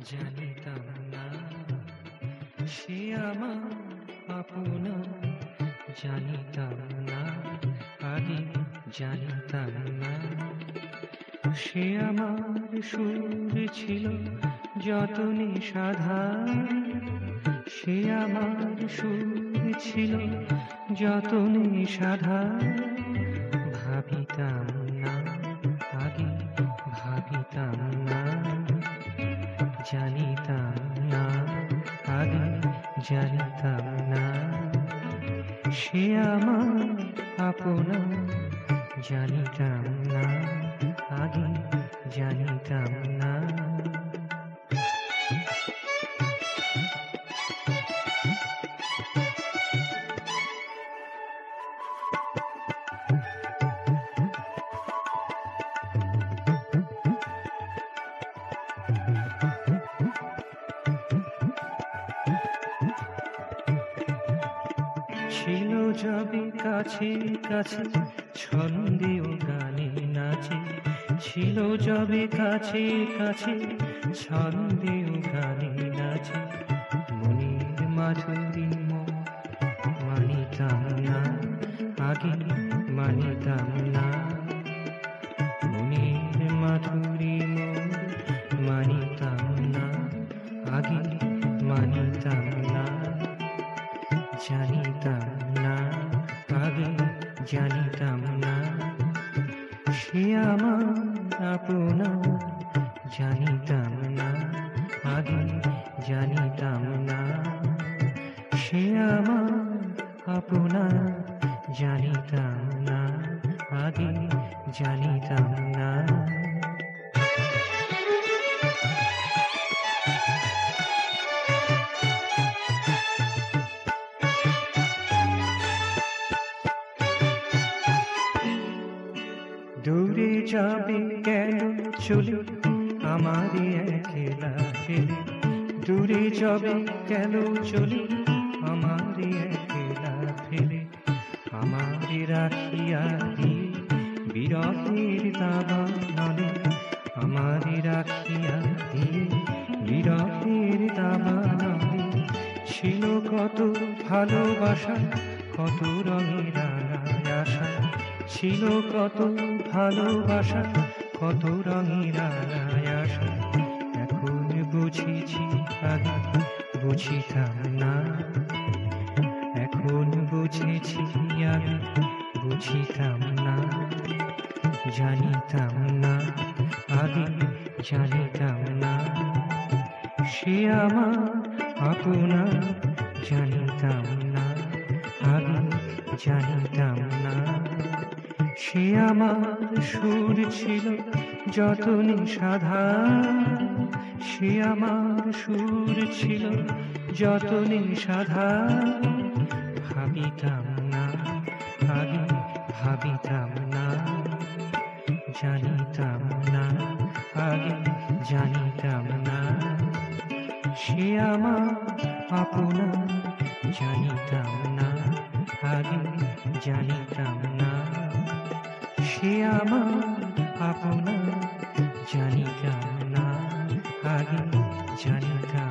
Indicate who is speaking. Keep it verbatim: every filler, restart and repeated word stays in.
Speaker 1: জানিতাম না সে আমার আপনা, জানিতাম না আগে, জানিতাম না সে আমার সুর ছিল যত নিষাধার, সে আমার সুর ছিল যত নিষাধার। ভাবিতাম না আগে, ভাবিতাম না, জানিতাম না আগে, জানিতাম না সে আমার আপনা, জানিতাম না আগে, জানিতাম না। ছিল যবে কাছে কাছে ছন্দে ও গানে নাচে, ছিল যবে কাছে কাছে ছন্দে ও গানে নাচে, মনের মাধুরী মোর মানিতাম না আগে, মানিতাম না মনের মাধুরী মোর মানিতাম না আগে, মানিতাম না জানিতাম না আগে, জানিতাম না সে আমার আপনা, জানিতাম না আগে, জানিতাম না সে আমার আপনা, জানিতাম না আগে, জানিতাম না। দূরে যাবে কেন চলে আমারে একলা ফেলে, দূরে যাবে কেন চলে আমারে একলা ফেলে, আমারে রাখিয়া দিয়ে বিরহের দাবানলে, আমারে রাখিয়া দিয়ে বিরহের দাবানলে, ছিল কত ভালোবাসা কত রঙের আশা, ছিল কত ভালোবাসা কত রঙের আশা, এখন বুঝেছি আগে বুঝিতাম না, এখন বুঝেছি আগে বুঝিতাম না, জানিতাম না আগে, জানিতাম না সে আমার আপনা, জানিতাম না আগে, জানিতাম না সে আমার সুর ছিল যত নিষাধার, সে আমার সুর ছিল যত নিষাধার। ভাবিতাম না আগে, ভাবিতাম না, জানিতাম না আগে, জানিতাম না সে আমার আপনা, জানিতাম না আগে, জানিতাম না সে আমার আপনা, জানিতাম না আগে, জানিতাম